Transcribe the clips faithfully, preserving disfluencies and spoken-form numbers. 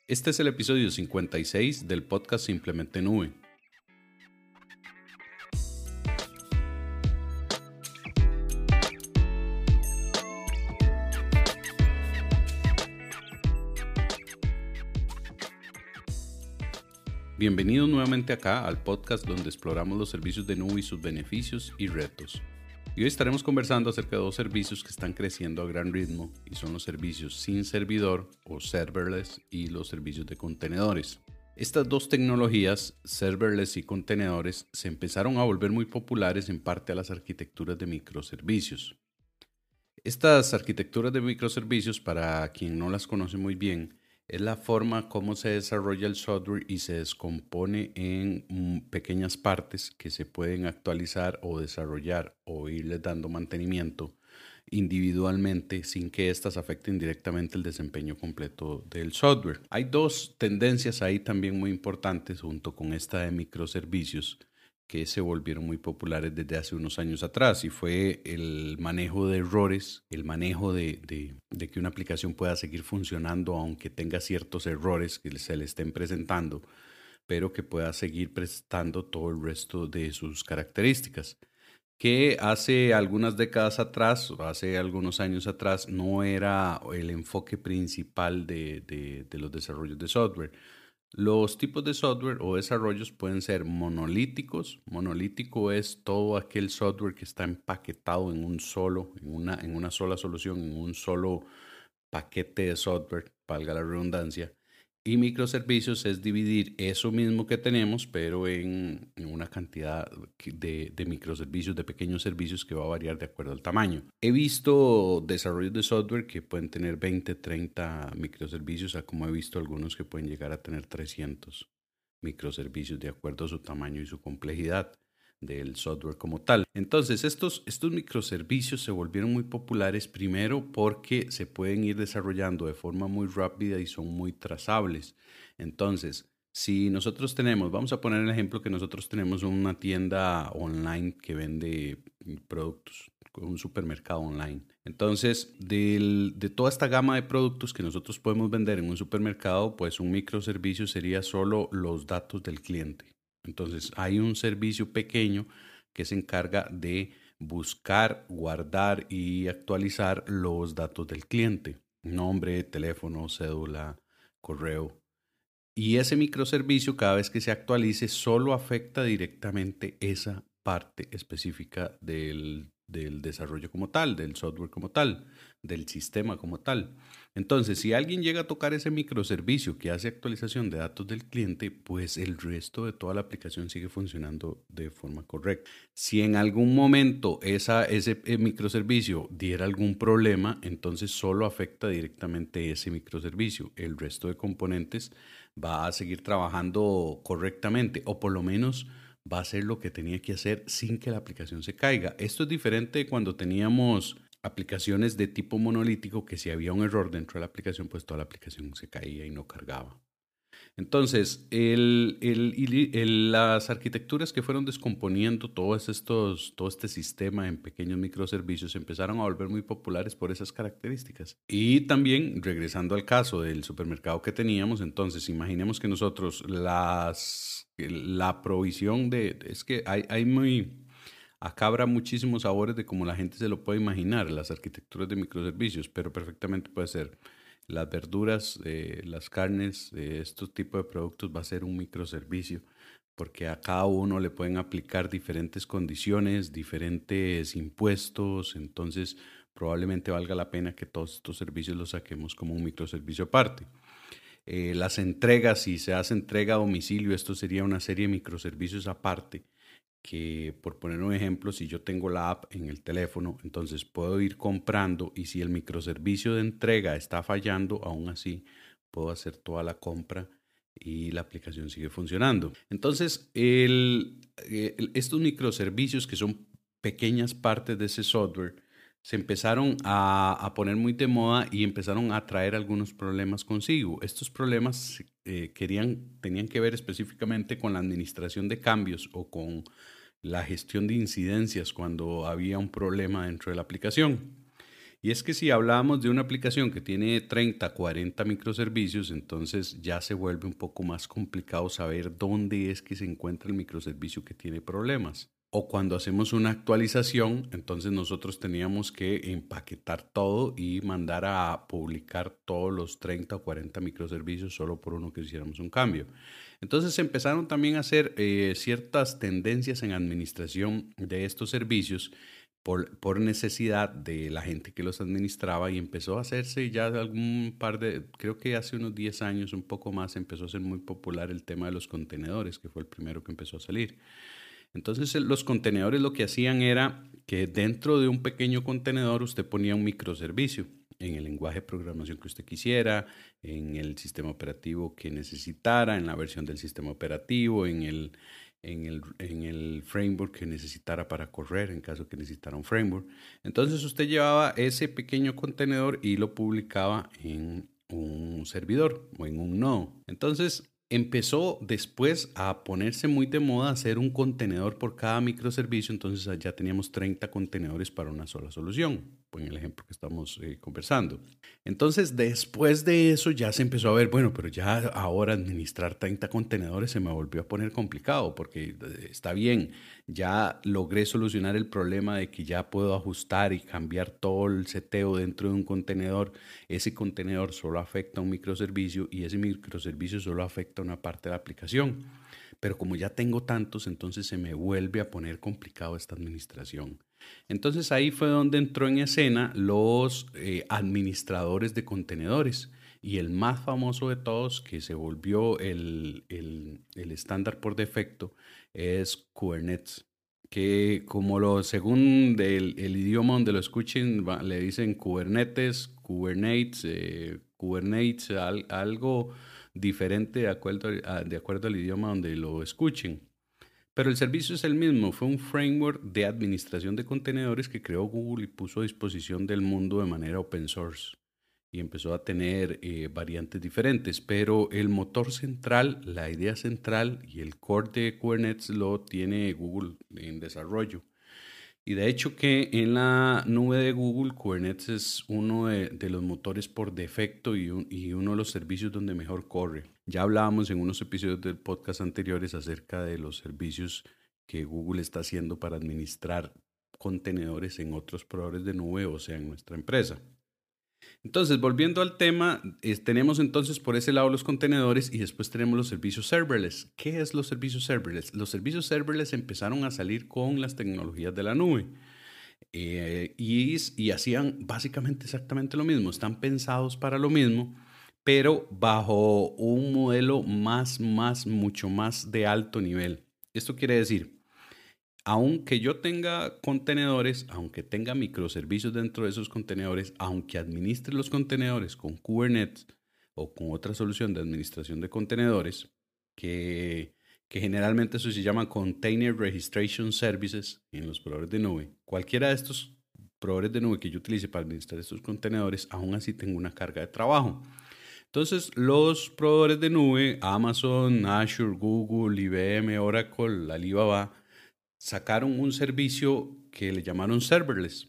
Este es el episodio cincuenta y seis del podcast Simplemente Nube. Bienvenidos nuevamente acá al podcast donde exploramos los servicios de nube y sus beneficios y retos. Y hoy estaremos conversando acerca de dos servicios que están creciendo a gran ritmo y son los servicios sin servidor o serverless y los servicios de contenedores. Estas dos tecnologías, serverless y contenedores, se empezaron a volver muy populares en parte a las arquitecturas de microservicios. Estas arquitecturas de microservicios, para quien no las conoce muy bien, es la forma como se desarrolla el software y se descompone en pequeñas partes que se pueden actualizar o desarrollar o irles dando mantenimiento individualmente sin que éstas afecten directamente el desempeño completo del software. Hay dos tendencias ahí también muy importantes junto con esta de microservicios que se volvieron muy populares desde hace unos años atrás, y fue el manejo de errores, el manejo de, de, de que una aplicación pueda seguir funcionando aunque tenga ciertos errores que se le estén presentando, pero que pueda seguir prestando todo el resto de sus características, que hace algunas décadas atrás, o hace algunos años atrás, no era el enfoque principal de, de, de los desarrollos de software. Los tipos de software o desarrollos pueden ser monolíticos. Monolítico es todo aquel software que está empaquetado en un solo, en una, en una sola solución, en un solo paquete de software, valga la redundancia. Y microservicios es dividir eso mismo que tenemos, pero en, en una cantidad de, de microservicios, de pequeños servicios que va a variar de acuerdo al tamaño. He visto desarrollos de software que pueden tener veinte, treinta microservicios, a como he visto algunos que pueden llegar a tener trescientos microservicios de acuerdo a su tamaño y su complejidad del software como tal. Entonces, estos, estos microservicios se volvieron muy populares primero porque se pueden ir desarrollando de forma muy rápida y son muy trazables. Entonces, si nosotros tenemos, vamos a poner el ejemplo que nosotros tenemos una tienda online que vende productos, un supermercado online. Entonces, del, de toda esta gama de productos que nosotros podemos vender en un supermercado, pues un microservicio sería solo los datos del cliente. Entonces, hay un servicio pequeño que se encarga de buscar, guardar y actualizar los datos del cliente: nombre, teléfono, cédula, correo. Y ese microservicio, cada vez que se actualice, solo afecta directamente esa parte específica del, del desarrollo como tal, del software como tal, del sistema como tal. Entonces, si alguien llega a tocar ese microservicio que hace actualización de datos del cliente, pues el resto de toda la aplicación sigue funcionando de forma correcta. Si en algún momento esa, ese microservicio diera algún problema, entonces solo afecta directamente ese microservicio. El resto de componentes va a seguir trabajando correctamente, o por lo menos va a hacer lo que tenía que hacer sin que la aplicación se caiga. Esto es diferente de cuando teníamos aplicaciones de tipo monolítico, que si había un error dentro de la aplicación, pues toda la aplicación se caía y no cargaba. Entonces, el, el, el, las arquitecturas que fueron descomponiendo todos estos, todo este sistema en pequeños microservicios empezaron a volver muy populares por esas características. Y también, regresando al caso del supermercado que teníamos, entonces imaginemos que nosotros las, la provisión de... Es que hay, hay muy... Acá habrá muchísimos sabores de cómo la gente se lo puede imaginar, las arquitecturas de microservicios, pero perfectamente puede ser las verduras, eh, las carnes, eh, estos tipos de productos va a ser un microservicio, porque a cada uno le pueden aplicar diferentes condiciones, diferentes impuestos. Entonces probablemente valga la pena que todos estos servicios los saquemos como un microservicio aparte. Eh, las entregas, si se hace entrega a domicilio, esto sería una serie de microservicios aparte, que, por poner un ejemplo, si yo tengo la app en el teléfono, entonces puedo ir comprando, y si el microservicio de entrega está fallando, aún así puedo hacer toda la compra y la aplicación sigue funcionando. Entonces, el, el, estos microservicios, que son pequeñas partes de ese software, se empezaron a, a poner muy de moda y empezaron a traer algunos problemas consigo. Estos problemas eh, querían, tenían que ver específicamente con la administración de cambios o con la gestión de incidencias cuando había un problema dentro de la aplicación. Y es que si hablamos de una aplicación que tiene treinta, cuarenta microservicios, entonces ya se vuelve un poco más complicado saber dónde es que se encuentra el microservicio que tiene problemas. O cuando hacemos una actualización, entonces nosotros teníamos que empaquetar todo y mandar a publicar todos los treinta o cuarenta microservicios solo por uno que hiciéramos un cambio. Entonces empezaron también a hacer eh, ciertas tendencias en administración de estos servicios por, por necesidad de la gente que los administraba, y empezó a hacerse ya algún par de, creo que hace unos diez años, un poco más, empezó a ser muy popular el tema de los contenedores, que fue el primero que empezó a salir. Entonces los contenedores lo que hacían era que dentro de un pequeño contenedor usted ponía un microservicio en el lenguaje de programación que usted quisiera, en el sistema operativo que necesitara, en la versión del sistema operativo, en el, en el, en el framework que necesitara para correr, en caso que necesitara un framework. Entonces usted llevaba ese pequeño contenedor y lo publicaba en un servidor o en un nodo. Entonces empezó después a ponerse muy de moda hacer un contenedor por cada microservicio, entonces ya teníamos treinta contenedores para una sola solución, pues en el ejemplo que estamos eh, conversando. Entonces después de eso ya se empezó a ver, bueno, pero ya ahora administrar treinta contenedores se me volvió a poner complicado, porque está bien, ya logré solucionar el problema de que ya puedo ajustar y cambiar todo el seteo dentro de un contenedor. Ese contenedor solo afecta a un microservicio y ese microservicio solo afecta a una parte de la aplicación. Pero como ya tengo tantos, entonces se me vuelve a poner complicado esta administración. Entonces ahí fue donde entró en escena los eh, administradores de contenedores. Y el más famoso de todos, que se volvió el, el, el estándar por defecto, es Kubernetes, que como lo, según el, el idioma donde lo escuchen, va, le dicen Kubernetes, Kubernetes, eh, Kubernetes, al, algo diferente de acuerdo, a, de acuerdo al idioma donde lo escuchen. Pero el servicio es el mismo, fue un framework de administración de contenedores que creó Google y puso a disposición del mundo de manera open source. Y empezó a tener eh, variantes diferentes, pero el motor central, la idea central y el core de Kubernetes lo tiene Google en desarrollo. Y de hecho que en la nube de Google, Kubernetes es uno de, de los motores por defecto y, un, y uno de los servicios donde mejor corre. Ya hablábamos en unos episodios del podcast anteriores acerca de los servicios que Google está haciendo para administrar contenedores en otros proveedores de nube, o sea, en nuestra empresa. Entonces, volviendo al tema, es, tenemos entonces por ese lado los contenedores y después tenemos los servicios serverless. ¿Qué es los servicios serverless? Los servicios serverless empezaron a salir con las tecnologías de la nube eh, y, y hacían básicamente exactamente lo mismo. Están pensados para lo mismo, pero bajo un modelo más, más, mucho más de alto nivel. Esto quiere decir, aunque yo tenga contenedores, aunque tenga microservicios dentro de esos contenedores, aunque administre los contenedores con Kubernetes o con otra solución de administración de contenedores, que, que generalmente eso se llama Container Registration Services en los proveedores de nube, cualquiera de estos proveedores de nube que yo utilice para administrar estos contenedores, aún así tengo una carga de trabajo. Entonces, los proveedores de nube, Amazon, Azure, Google, I B M, Oracle, Alibaba, sacaron un servicio que le llamaron serverless.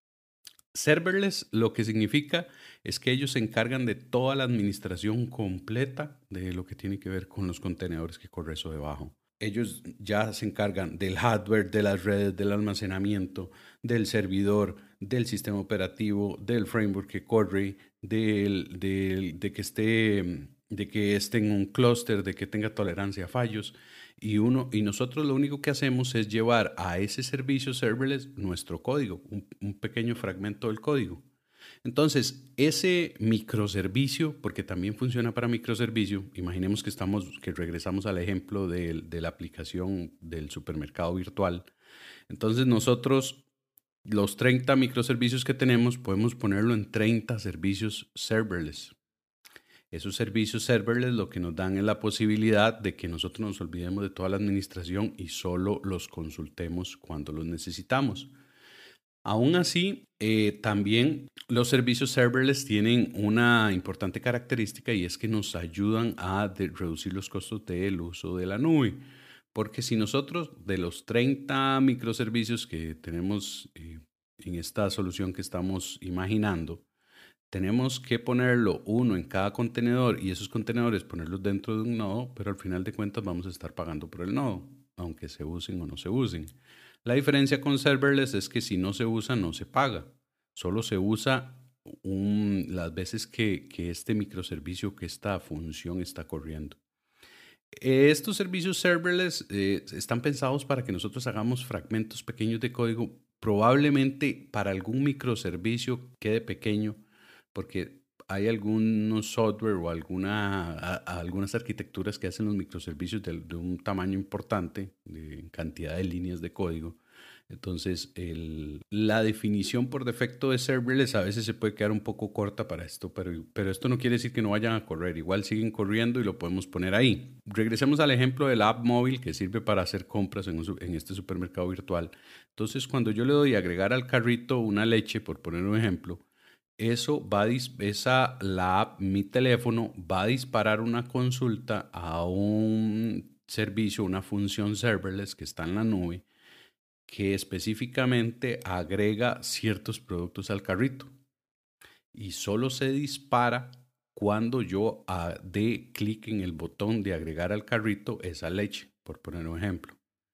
Serverless lo que significa es que ellos se encargan de toda la administración completa de lo que tiene que ver con los contenedores que corre eso debajo. Ellos ya se encargan del hardware, de las redes, del almacenamiento, del servidor, del sistema operativo, del framework que corre, del, del, de, que esté, de que esté en un clúster, de que tenga tolerancia a fallos. Y, uno, y nosotros lo único que hacemos es llevar a ese servicio serverless nuestro código, un, un pequeño fragmento del código. Entonces, ese microservicio, porque también funciona para microservicio, imaginemos que, estamos, que regresamos al ejemplo de, de la aplicación del supermercado virtual. Entonces, nosotros, los treinta microservicios que tenemos, podemos ponerlo en treinta servicios serverless. Esos servicios serverless lo que nos dan es la posibilidad de que nosotros nos olvidemos de toda la administración y solo los consultemos cuando los necesitamos. Aún así, eh, también los servicios serverless tienen una importante característica y es que nos ayudan a de reducir los costos del uso de la nube. Porque si nosotros de los treinta microservicios que tenemos eh, en esta solución que estamos imaginando, tenemos que ponerlo uno en cada contenedor y esos contenedores ponerlos dentro de un nodo, pero al final de cuentas vamos a estar pagando por el nodo, aunque se usen o no se usen. La diferencia con serverless es que si no se usa, no se paga. Solo se usa un, las veces que, que este microservicio, que esta función está corriendo. Estos servicios serverless eh, están pensados para que nosotros hagamos fragmentos pequeños de código. Probablemente para algún microservicio quede pequeño, porque hay algunos software o alguna, a, a algunas arquitecturas que hacen los microservicios de, de un tamaño importante, de cantidad de líneas de código. Entonces, el, la definición por defecto de serverless a veces se puede quedar un poco corta para esto, pero, pero esto no quiere decir que no vayan a correr. Igual siguen corriendo y lo podemos poner ahí. Regresemos al ejemplo de la app móvil que sirve para hacer compras en, un, en este supermercado virtual. Entonces, cuando yo le doy a agregar al carrito una leche, por poner un ejemplo, eso va a, esa, la app, mi teléfono, va a disparar una consulta a un servicio, una función serverless que está en la nube, que específicamente agrega ciertos productos al carrito. Y solo se dispara cuando yo uh, dé clic en el botón de agregar al carrito esa leche, por poner un ejemplo.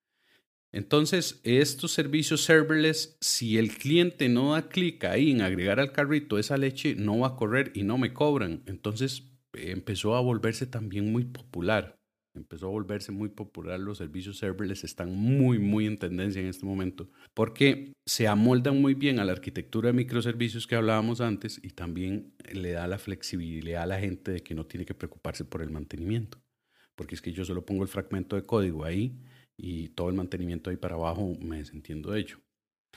Entonces, estos servicios serverless, si el cliente no da clic ahí en agregar al carrito esa leche, no va a correr y no me cobran. Entonces, empezó a volverse también muy popular. Empezó a volverse muy popular. Los servicios serverless están muy, muy en tendencia en este momento porque se amoldan muy bien a la arquitectura de microservicios que hablábamos antes y también le da la flexibilidad a la gente de que no tiene que preocuparse por el mantenimiento. Porque es que yo solo pongo el fragmento de código ahí y todo el mantenimiento ahí para abajo me desentiendo de ello.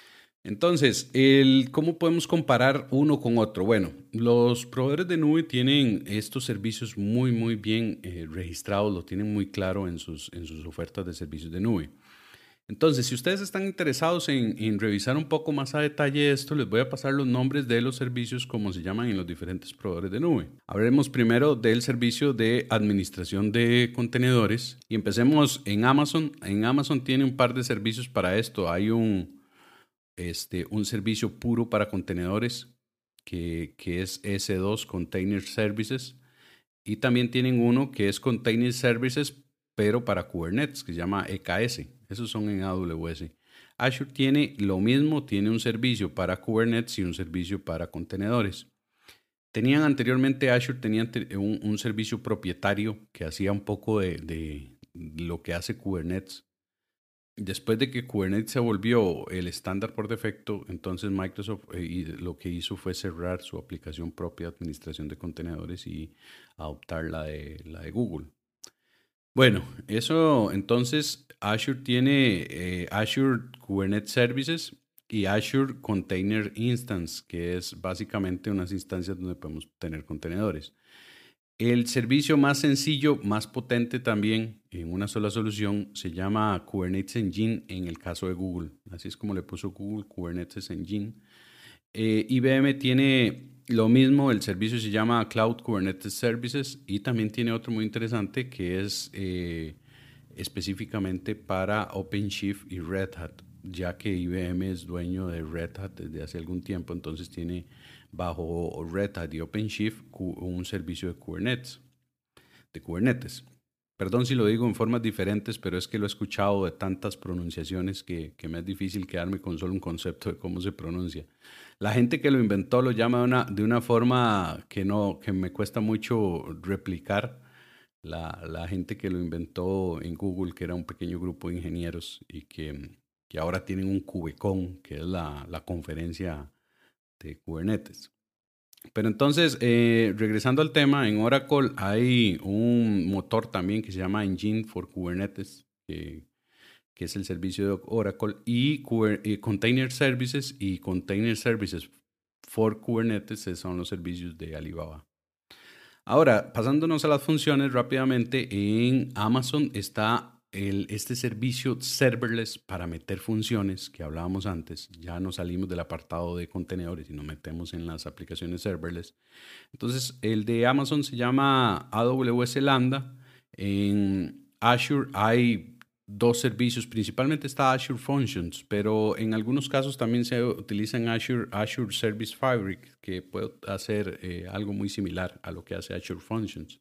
Entonces, el, ¿cómo podemos comparar uno con otro? Bueno, los proveedores de nube tienen estos servicios muy, muy bien eh, registrados, lo tienen muy claro en sus, en sus ofertas de servicios de nube. Entonces, si ustedes están interesados en, en revisar un poco más a detalle esto, les voy a pasar los nombres de los servicios como se llaman en los diferentes proveedores de nube. Hablaremos primero del servicio de administración de contenedores y empecemos en Amazon. En Amazon tiene un par de servicios para esto. Hay un, este, un servicio puro para contenedores que, que es ese dos Container Services y también tienen uno que es Container Services pero para Kubernetes, que se llama E K S. Esos son en A W S. Azure tiene lo mismo, tiene un servicio para Kubernetes y un servicio para contenedores. Tenían anteriormente, Azure tenía un, un servicio propietario que hacía un poco de, de lo que hace Kubernetes. Después de que Kubernetes se volvió el estándar por defecto, entonces Microsoft eh, lo que hizo fue cerrar su aplicación propia de administración de contenedores y adoptar la de, la de Google. Bueno, eso entonces Azure tiene eh, Azure Kubernetes Services y Azure Container Instance, que es básicamente unas instancias donde podemos tener contenedores. El servicio más sencillo, más potente también en una sola solución se llama Kubernetes Engine en el caso de Google. Así es como le puso Google Kubernetes Engine. Eh, I B M tiene lo mismo, el servicio se llama Cloud Kubernetes Services y también tiene otro muy interesante que es eh, específicamente para OpenShift y Red Hat, ya que I B M es dueño de Red Hat desde hace algún tiempo, entonces tiene bajo Red Hat y OpenShift un servicio de Kubernetes. De Kubernetes. Perdón si lo digo en formas diferentes, pero es que lo he escuchado de tantas pronunciaciones que, que me es difícil quedarme con solo un concepto de cómo se pronuncia. La gente que lo inventó lo llama de una, de una forma que, no, que me cuesta mucho replicar. La, la gente que lo inventó en Google, que era un pequeño grupo de ingenieros y que, que ahora tienen un KubeCon, que es la, la conferencia de Kubernetes. Pero entonces, eh, regresando al tema, en Oracle hay un motor también que se llama Engine for Kubernetes, que, que es el servicio de Oracle, y eh, Container Services y Container Services for Kubernetes son los servicios de Alibaba. Ahora, pasándonos a las funciones rápidamente, en Amazon está el, este servicio serverless para meter funciones que hablábamos antes. Ya nos salimos del apartado de contenedores y nos metemos en las aplicaciones serverless. Entonces, el de Amazon se llama A W S Lambda. En Azure hay dos servicios, principalmente está Azure Functions, pero en algunos casos también se utiliza en Azure, Azure Service Fabric, que puede hacer eh, algo muy similar a lo que hace Azure Functions.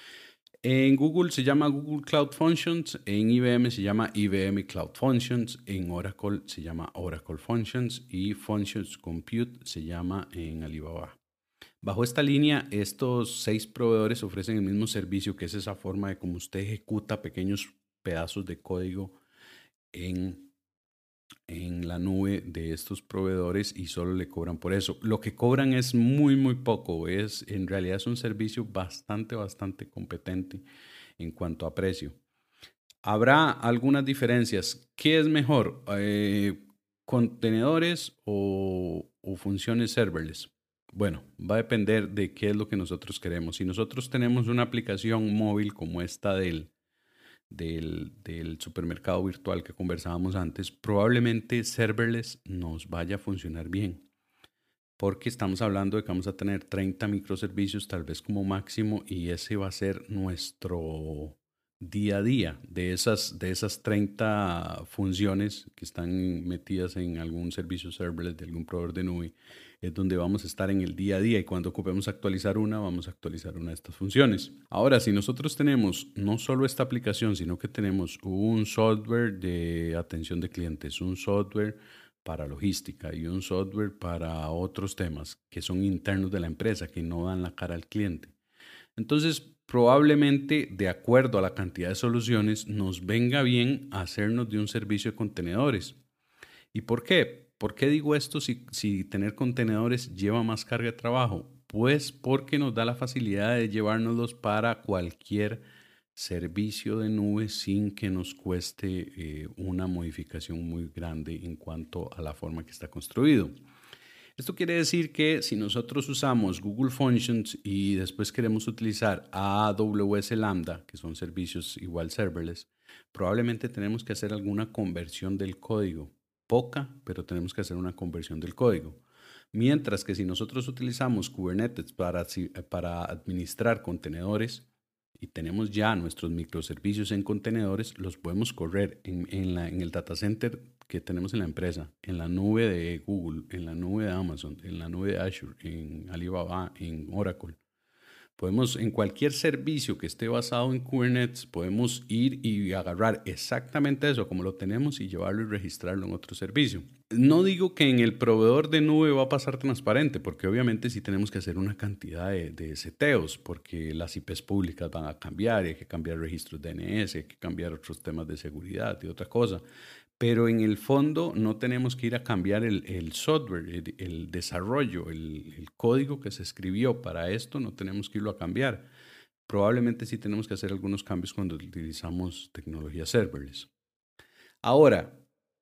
En Google se llama Google Cloud Functions, en I B M se llama I B M Cloud Functions, en Oracle se llama Oracle Functions y Functions Compute se llama en Alibaba. Bajo esta línea, estos seis proveedores ofrecen el mismo servicio, que es esa forma de cómo usted ejecuta pequeños pedazos de código en, en la nube de estos proveedores y solo le cobran por eso. Lo que cobran es muy, muy poco. Es, en realidad es un servicio bastante, bastante competente en cuanto a precio. Habrá algunas diferencias. ¿Qué es mejor? Eh, ¿Contenedores o, o funciones serverless? Bueno, va a depender de qué es lo que nosotros queremos. Si nosotros tenemos una aplicación móvil como esta del, del, del supermercado virtual que conversábamos antes, probablemente serverless nos vaya a funcionar bien, porque estamos hablando de que vamos a tener treinta microservicios tal vez como máximo, y ese va a ser nuestro día a día de esas, de esas treinta funciones que están metidas en algún servicio serverless de algún proveedor de nube. Es donde vamos a estar en el día a día, y cuando ocupemos actualizar una, vamos a actualizar una de estas funciones. Ahora, si nosotros tenemos no solo esta aplicación, sino que tenemos un software de atención de clientes, un software para logística y un software para otros temas que son internos de la empresa, que no dan la cara al cliente, entonces probablemente, de acuerdo a la cantidad de soluciones, nos venga bien hacernos de un servicio de contenedores. ¿Y por qué? ¿Por qué digo esto si, si tener contenedores lleva más carga de trabajo? Pues porque nos da la facilidad de llevárnoslos para cualquier servicio de nube sin que nos cueste eh, una modificación muy grande en cuanto a la forma que está construido. Esto quiere decir que si nosotros usamos Google Functions y después queremos utilizar A W S Lambda, que son servicios igual serverless, probablemente tenemos que hacer alguna conversión del código. Poca, pero tenemos que hacer una conversión del código. Mientras que si nosotros utilizamos Kubernetes para, para administrar contenedores y tenemos ya nuestros microservicios en contenedores, los podemos correr en, en, la, en el data center que tenemos en la empresa, en la nube de Google, en la nube de Amazon, en la nube de Azure, en Alibaba, en Oracle. Podemos, en cualquier servicio que esté basado en Kubernetes, podemos ir y agarrar exactamente eso como lo tenemos y llevarlo y registrarlo en otro servicio. No digo que en el proveedor de nube va a pasar transparente, porque obviamente sí tenemos que hacer una cantidad de, de seteos, porque las I Pes públicas van a cambiar, y hay que cambiar registros D N S, hay que cambiar otros temas de seguridad y otra cosa. Pero en el fondo no tenemos que ir a cambiar el, el software, el, el desarrollo, el, el código que se escribió para esto, no tenemos que irlo a cambiar. Probablemente sí tenemos que hacer algunos cambios cuando utilizamos tecnología serverless. Ahora,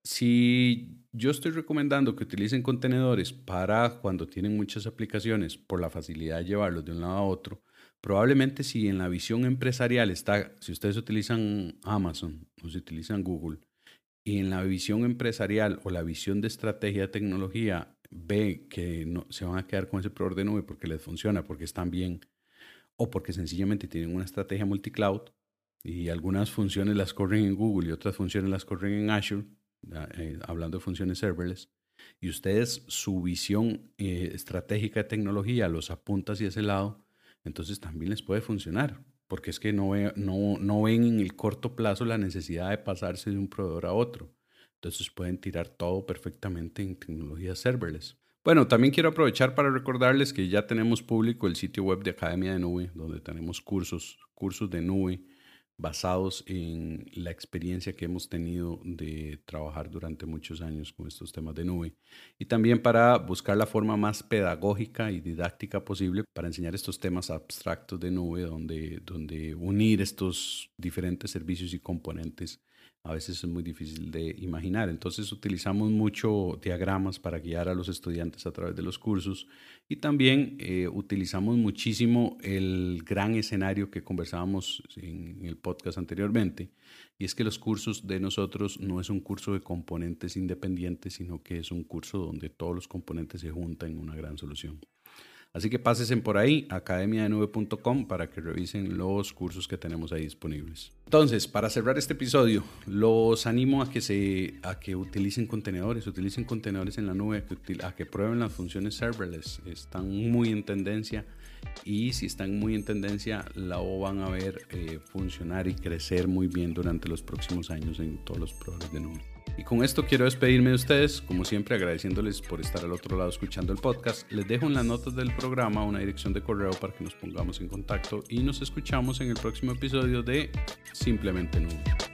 si yo estoy recomendando que utilicen contenedores para cuando tienen muchas aplicaciones por la facilidad de llevarlos de un lado a otro, probablemente si en la visión empresarial está, si ustedes utilizan Amazon o si utilizan Google, y en la visión empresarial o la visión de estrategia de tecnología ve que no, se van a quedar con ese proveedor de nube porque les funciona, porque están bien, o porque sencillamente tienen una estrategia multicloud y algunas funciones las corren en Google y otras funciones las corren en Azure, eh, hablando de funciones serverless, y ustedes su visión eh, estratégica de tecnología los apunta hacia ese lado, entonces también les puede funcionar. Porque es que no, ve, no, no ven en el corto plazo la necesidad de pasarse de un proveedor a otro. Entonces pueden tirar todo perfectamente en tecnologías serverless. Bueno, también quiero aprovechar para recordarles que ya tenemos público el sitio web de Academia de Nube, donde tenemos cursos, cursos de nube basados en la experiencia que hemos tenido de trabajar durante muchos años con estos temas de nube, y también para buscar la forma más pedagógica y didáctica posible para enseñar estos temas abstractos de nube, donde, donde unir estos diferentes servicios y componentes a veces es muy difícil de imaginar. Entonces utilizamos mucho diagramas para guiar a los estudiantes a través de los cursos, y también eh, utilizamos muchísimo el gran escenario que conversábamos en el podcast anteriormente, y es que los cursos de nosotros no es un curso de componentes independientes, sino que es un curso donde todos los componentes se juntan en una gran solución. Así que pásense por ahí, academia de nube punto com, para que revisen los cursos que tenemos ahí disponibles. Entonces, para cerrar este episodio, los animo a que, se, a que utilicen contenedores, utilicen contenedores en la nube, a que, a que prueben las funciones serverless. Están muy en tendencia y si están muy en tendencia, la van a ver eh, funcionar y crecer muy bien durante los próximos años en todos los proveedores de nube. Y con esto quiero despedirme de ustedes, como siempre agradeciéndoles por estar al otro lado escuchando el podcast. Les dejo en las notas del programa una dirección de correo para que nos pongamos en contacto y nos escuchamos en el próximo episodio de Simplemente Nube.